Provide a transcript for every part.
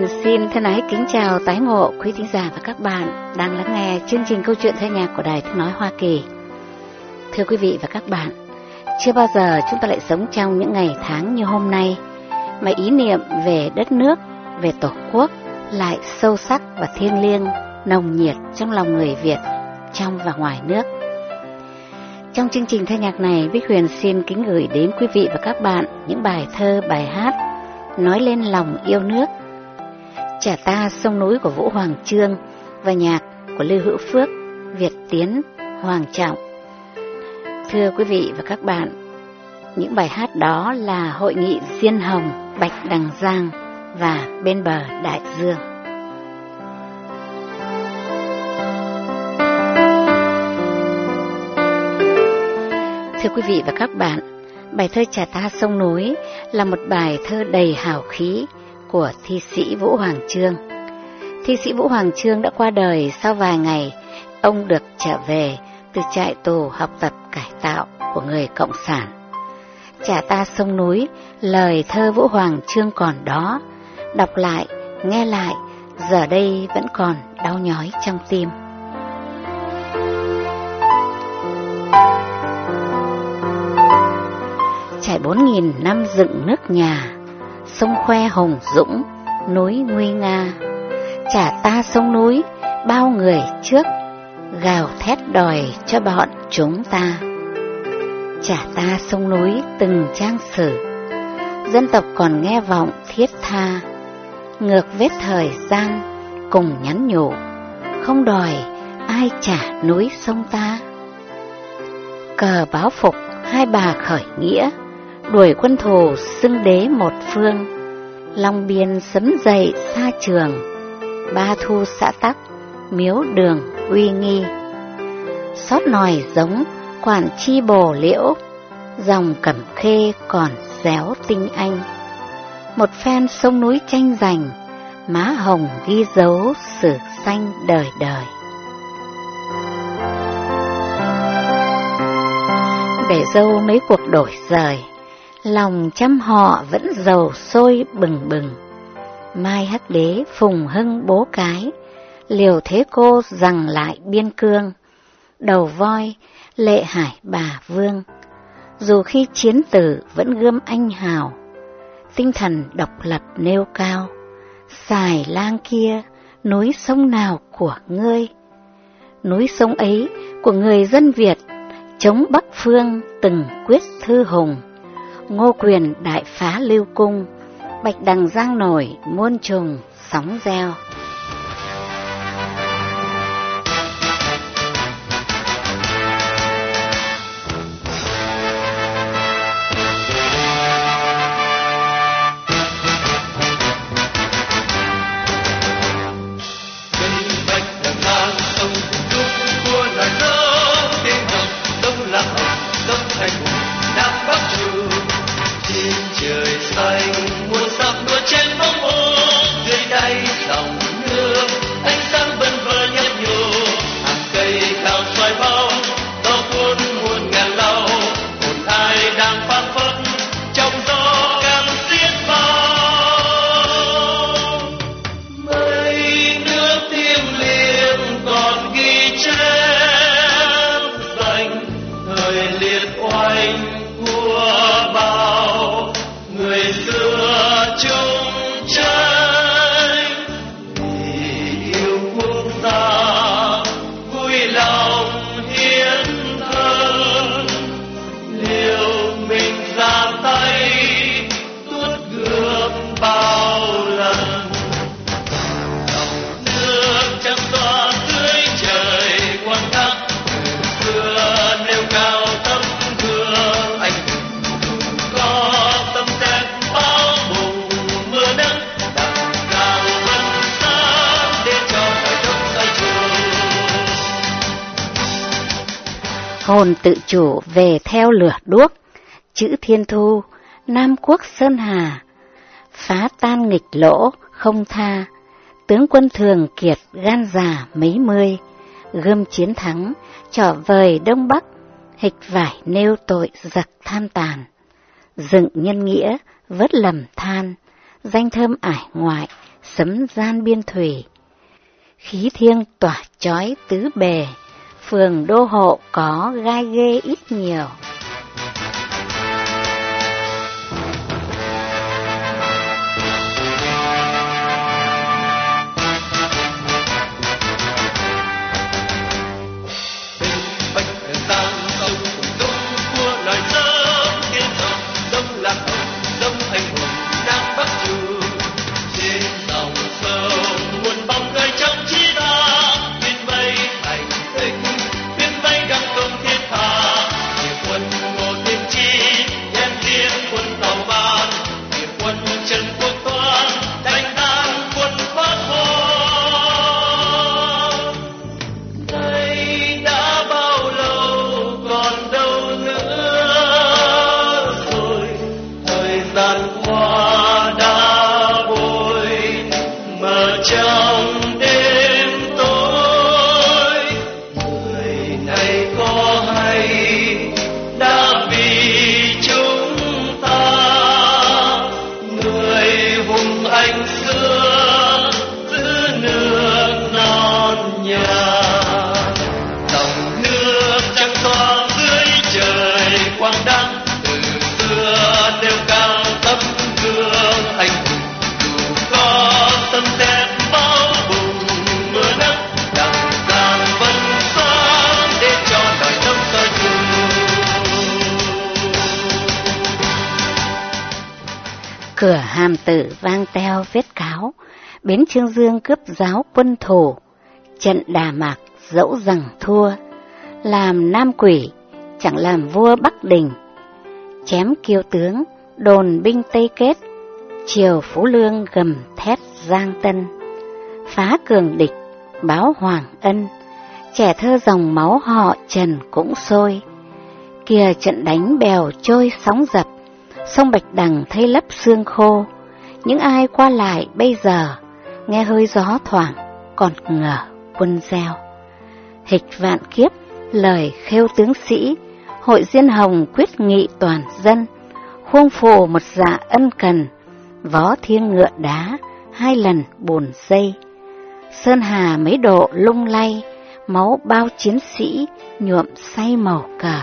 xin thân ái kính chào tái ngộ quý thính giả và các bạn đang lắng nghe chương trình câu chuyện thơ nhạc của Đài Tiếng Nói Hoa Kỳ. Thưa quý vị và các bạn, chưa bao giờ chúng ta lại sống trong những ngày tháng như hôm nay mà ý niệm về đất nước, về Tổ quốc lại sâu sắc và thiêng liêng, nồng nhiệt trong lòng người Việt trong và ngoài nước. Trong chương trình thơ nhạc này, Bích Huyền xin kính gửi đến quý vị và các bạn những bài thơ, bài hát nói lên lòng yêu nước. Trẻ ta sông núi của Vũ Hoàng Chương và nhạc của Lưu Hữu Phước, Việt Tiến, Hoàng Trọng. Thưa quý vị và các bạn, những bài hát đó là Hội nghị Diên Hồng, Bạch Đằng Giang và Bên bờ Đại Dương. Thưa quý vị và các bạn, bài thơ Trẻ ta sông núi là một bài thơ đầy hào khí của thi sĩ Vũ Hoàng Chương. Thi sĩ Vũ Hoàng Chương đã qua đời sau vài ngày ông được trở về từ trại tù học tập cải tạo của người Cộng sản. Trẻ ta sông núi, lời thơ Vũ Hoàng Chương còn đó, đọc lại, nghe lại, giờ đây vẫn còn đau nhói trong tim. Trải 4.000 năm dựng nước nhà, sông khoe hùng dũng, núi nguy nga. Trả ta sông núi, bao người trước, gào thét đòi cho bọn chúng ta. Trả ta sông núi từng trang sử, dân tộc còn nghe vọng thiết tha. Ngược vết thời gian, cùng nhắn nhủ, không đòi ai trả núi sông ta. Cờ báo phục hai bà khởi nghĩa, đuổi quân thù xưng đế một phương. Long Biên sấm dậy xa trường, Ba Thu xã Tắc, Miếu Đường uy nghi. Xót nòi giống quản chi bồ liễu, dòng Cẩm Khê còn réo tinh anh. Một phen sông núi tranh giành, má hồng ghi dấu sử xanh đời đời. Để dâu mấy cuộc đổi rời, lòng trăm họ vẫn dầu sôi bừng bừng. Mai Hắc Đế Phùng Hưng bố cái, Liều Thế Cô giằng lại biên cương. Đầu voi Lệ Hải bà Vương, dù khi chiến tử vẫn gươm anh hào. Tinh thần độc lập nêu cao, xài lang kia, núi sông nào của ngươi? Núi sông ấy của người dân Việt, chống Bắc Phương từng quyết thư hùng. Ngô Quyền đại phá Lưu Cung, Bạch Đằng Giang nổi muôn trùng sóng reo. Hồn tự chủ về theo lửa đuốc, chữ Thiên Thu, Nam Quốc Sơn Hà. Phá tan nghịch lỗ không tha, tướng quân Thường Kiệt gan già mấy mươi. Gươm chiến thắng, trỏ vời Đông Bắc, hịch vải nêu tội giặc tham tàn. Dựng nhân nghĩa, vớt lầm than, danh thơm ải ngoại, sấm gian biên thủy. Khí thiêng tỏa chói tứ bề, phường đô hộ có gai ghê ít nhiều. Cửa Hàm Tử vang teo vết cáo, bến Chương Dương cướp giáo quân thù, trận Đà Mạc dẫu rằng thua, làm Nam Quỷ chẳng làm vua Bắc Đình. Chém Kiêu tướng, đồn binh Tây Kết, triều Phú Lương gầm thét Giang Tân. Phá cường địch, báo Hoàng Ân, trẻ thơ dòng máu họ Trần cũng sôi. Kìa trận đánh bèo trôi sóng dập, sông Bạch Đằng thay lấp xương khô. Những ai qua lại bây giờ, nghe hơi gió thoảng, còn ngờ quân gieo. Hịch vạn kiếp, lời khêu tướng sĩ, hội diên hồng quyết nghị toàn dân. Khuông phù một dạ ân cần, vó thiêng ngựa đá, 2 lần bùn dây. Sơn hà mấy độ lung lay, máu bao chiến sĩ nhuộm say màu cờ.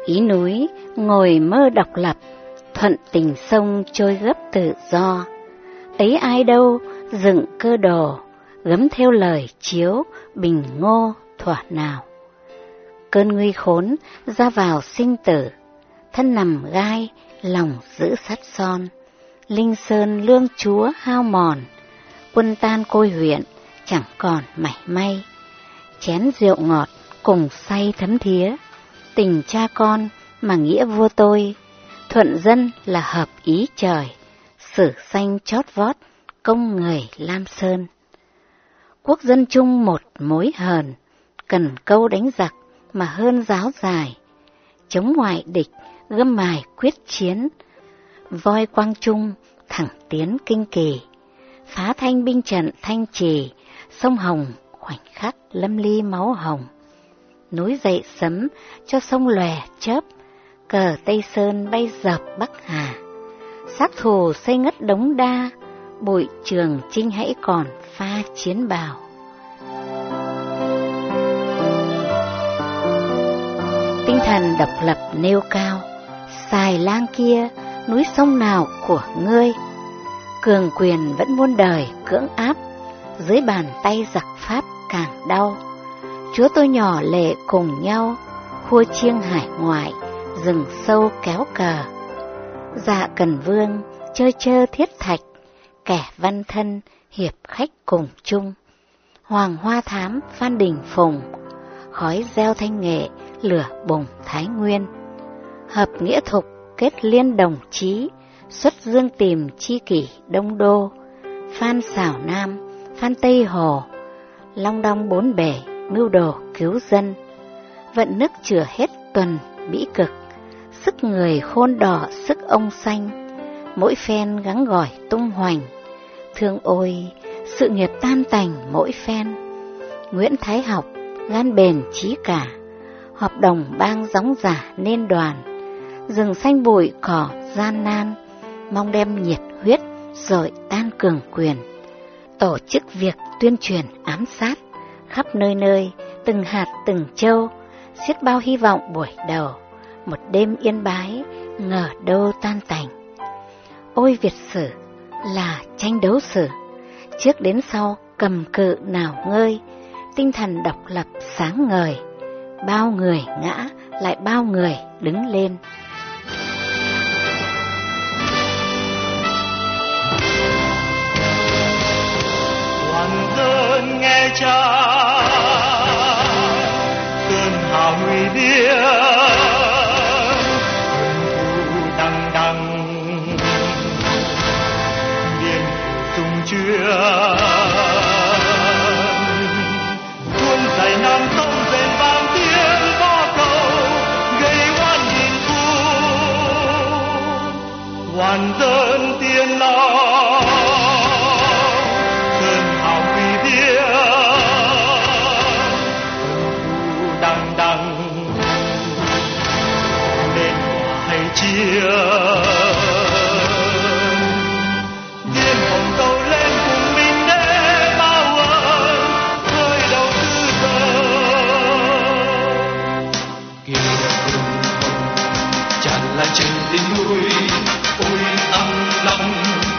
ý núi, ngồi mơ độc lập, thuận tình sông trôi gấp tự do. Ấy ai đâu, dựng cơ đồ, gấm theo lời chiếu, bình ngô thuở nào. Cơn nguy khốn, ra vào sinh tử, thân nằm gai, lòng giữ sắt son. Linh sơn lương chúa hao mòn, quân tan côi huyện, chẳng còn mảy may. Chén rượu ngọt, cùng say thấm thía, tình cha con mà nghĩa vua tôi. Thuận dân là hợp ý trời, sử xanh chót vót, công người Lam Sơn. Quốc dân chung một mối hờn, cần câu đánh giặc mà hơn giáo dài. Chống ngoại địch, gươm mài quyết chiến, voi quang trung, thẳng tiến kinh kỳ. Phá thanh binh trận Thanh Trì, sông Hồng khoảnh khắc lâm ly máu hồng. Núi dậy sấm cho sông lòe chớp, cờ Tây Sơn bay dợp Bắc Hà. Sát thủ xây ngất đống đa, bụi Trường Chinh hãy còn pha chiến bào. Tinh thần độc lập nêu cao, xài lang kia, núi sông nào của ngươi. Cường quyền vẫn muôn đời cưỡng áp, dưới bàn tay giặc Pháp càng đau. Chúa tôi nhỏ lệ cùng nhau, khua chiêng hải ngoại, rừng sâu kéo cờ. Dạ Cần Vương chơi chơ thiết thạch, kẻ văn thân hiệp khách cùng chung. Hoàng Hoa Thám Phan Đình Phùng, khói gieo Thanh Nghệ, lửa bùng Thái Nguyên. Hợp nghĩa thục kết liên đồng chí, xuất dương tìm chi kỷ Đông Đô. Phan Xảo Nam, Phan Tây Hồ, Long Đong bốn bể, mưu đồ cứu dân. Vận nước chữa hết tuần bĩ cực, sức người khôn đỏ sức ông xanh. Mỗi phen gắng gỏi tung hoành, thương ôi sự nghiệp tan tành mỗi phen. Nguyễn Thái Học gan bền chí cả, họp đồng bang gióng giả nên đoàn. Rừng xanh bụi cỏ gian nan, mong đem nhiệt huyết rồi tan cường quyền. Tổ chức việc tuyên truyền ám sát, khắp nơi nơi, từng hạt từng châu, xiết bao hy vọng buổi đầu, một đêm yên bái, ngờ đâu tan tành. Ôi Việt sử là tranh đấu sử, trước đến sau cầm cự nào ngơi, tinh thần độc lập sáng ngời, bao người ngã lại bao người đứng lên. Toàn dân nghe cha cơn hào nguy biếc, cơn thù đằng đằng điên tung chuyên. Quân dày Nam sông rền vang tiếng vó cầu, gây oan nghìn thu. Toàn dân tiên lo chia. Điên hồng cầu lên cùng mình để bao ơn, khơi đầu tư giờ. Kia đường hồng tràn lan trên đỉnh núi, ôi âm lòng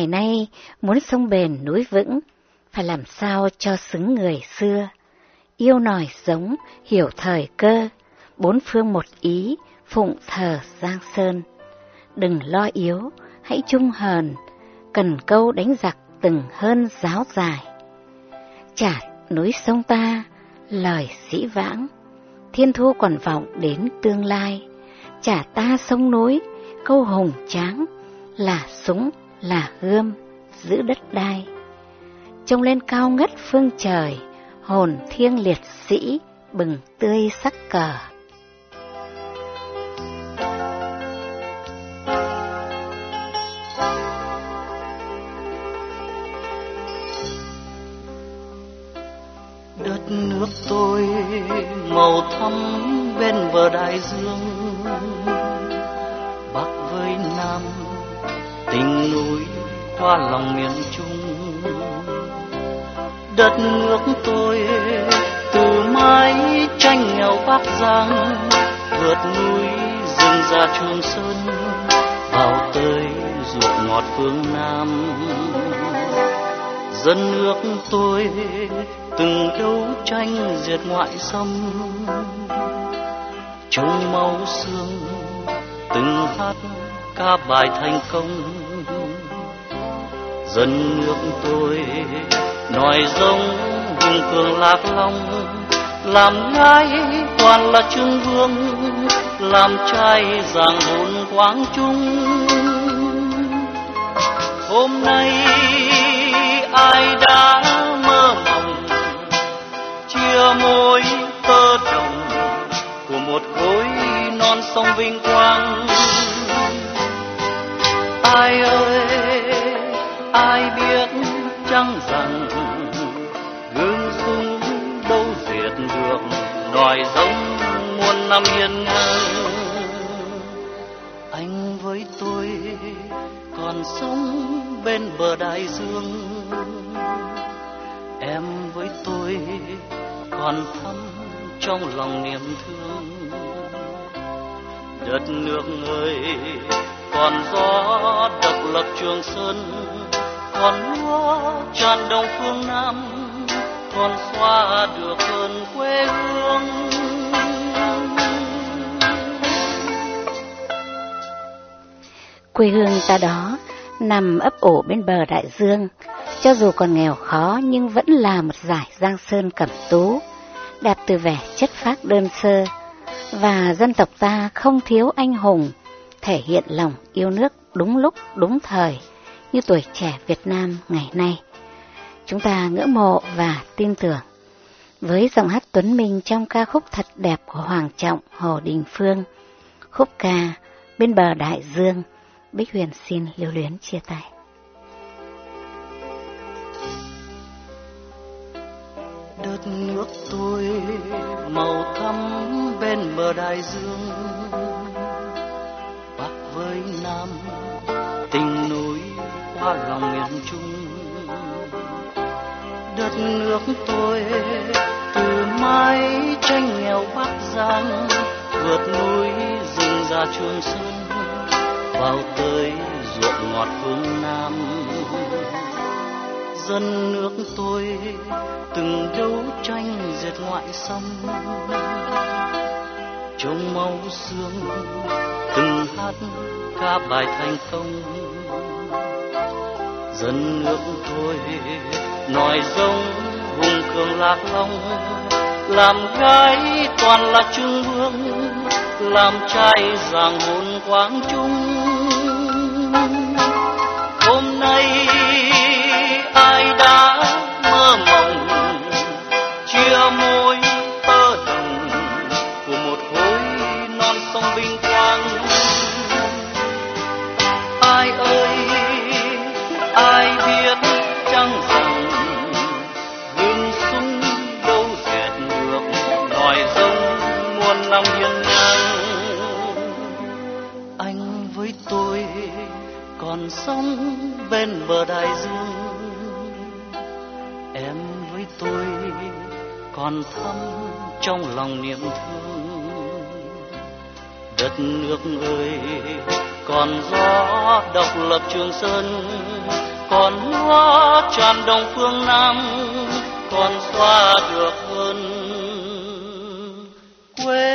Ngày nay, muốn sông bền núi vững, phải làm sao cho xứng người xưa. Yêu nòi giống, hiểu thời cơ, bốn phương một ý, phụng thờ Giang Sơn. Đừng lo yếu, hãy chung hờn, cần câu đánh giặc từng hơn giáo dài. Chả núi sông ta, lời dĩ vãng, thiên thu còn vọng đến tương lai. Chả ta sông núi, câu hùng tráng, là súng, là gươm, giữ đất đai. Trông lên cao ngất phương trời, hồn thiêng liệt sĩ, bừng tươi sắc cờ. Đất nước tôi màu thắm bên bờ đại dương, Bắc với Nam tình núi qua lòng miền Trung. Đất nước tôi từ mái tranh nghèo Bắc Giang, vượt núi rừng già Trường Sơn, vào tới ruộng ngọt phương Nam. Dân nước tôi từng đấu tranh diệt ngoại xâm, trong máu xương từng hát ca bài thành công. Dân nước tôi nòi giống hùng cường Lạc Long, làm gái toàn là Trương Vương, làm trai giang hồn Quang Trung. Hôm nay ai đã mơ mộng chia mối tơ đồng của một khối non sông vinh quang. Ai ơi ai biết chăng rằng gương súng đâu diệt được nòi giống muôn năm hiên ngang. Anh với tôi còn sống bên bờ đại dương, em với tôi còn thắm trong lòng niềm thương. Đất nước ơi còn gió độc lập Trường Sơn, còn lúa tràn đồng phương Nam, còn xóa được cơn quê hương. Quê hương ta đó nằm ấp ủ bên bờ đại dương, cho dù còn nghèo khó nhưng vẫn là một dải Giang Sơn cẩm tú, đẹp từ vẻ chất phác đơn sơ. Và dân tộc ta không thiếu anh hùng, thể hiện lòng yêu nước đúng lúc đúng thời như tuổi trẻ Việt Nam ngày nay. Chúng ta ngưỡng mộ và tin tưởng. Với giọng hát Tuấn Minh trong ca khúc thật đẹp của Hoàng Trọng, Hồ Đình Phương, khúc ca Bên bờ đại dương, Bích Huyền xin lưu luyến chia tay. Đất nước tôi màu thắm bên bờ đại dương, Bắc với Nam tình núi qua lòng miền Trung. Đất nước tôi từ mái tranh nghèo Bắc Giang, vượt núi rừng già Trường Sơn, vào tới ruộng ngọt phương Nam. Dân nước tôi từng đấu tranh diệt ngoại xâm, trong máu xương từng hát ca bài thành công. Dân nước tôi nòi giống hùng cường Lạc Long, làm gái toàn là Trương Vương, làm trai giang hồn Quang Trung. Hôm nay ai đã mơ mộng chia mối tơ đồng của một khối non sông vinh quang. Ai ơi ai biết chăng rằng gương súng đâu diệt được nòi giống muôn năm hiên ngang. Anh với tôi còn sống bên bờ đại dương, em với tôi còn thắm trong lòng niềm thương. Đất nước ơi còn gió độc lập Trường Sơn, còn lúa tràn đồng phương Nam, còn xóa được hơn quê